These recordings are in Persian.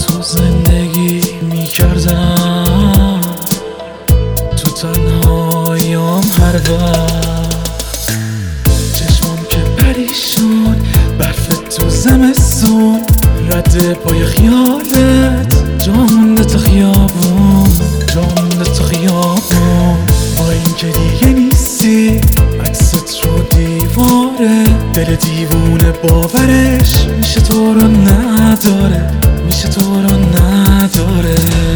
تو زندگی میکردم، تو تنهاییام هر وقت. چشمام که پریشون، برف تو زمستون، رد پای خیالت، جا مونده تا خیابون، جا مونده تا خیابون. با این که دیگه نیستی، عکست رو دیواره، دل دیوونه باورش میشه تو رو نداره، میشه تو رو نداره.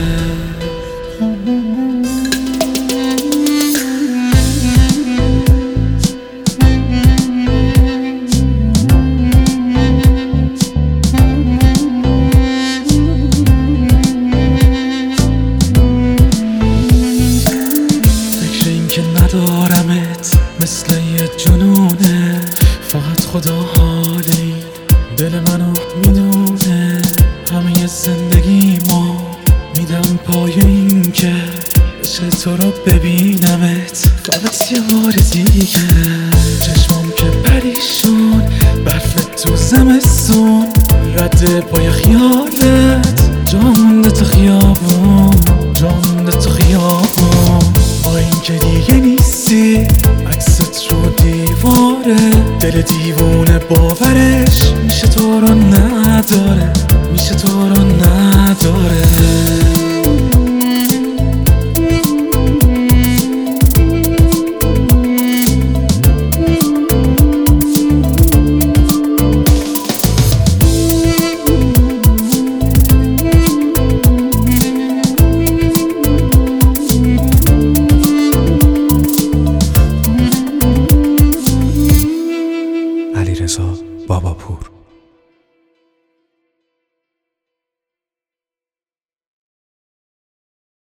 فکر این که ندارمت مثل یه جنونه، فقط خدا حالی دل منو میدونه. همه زندگی ما میدم پای این که بشه تو رو ببینمت فقط یه بار دیگه. چشمام که پریشون، برف تو زمستون، رد پای خیالت، جا مونده تا خیابون، جا مونده تا خیابون. با این که دیگه نیستی، عکست رو دیواره، دل دیوونه باورش میشه تو رو نداره، میشه تو رو نداره. علیرضا باباپور.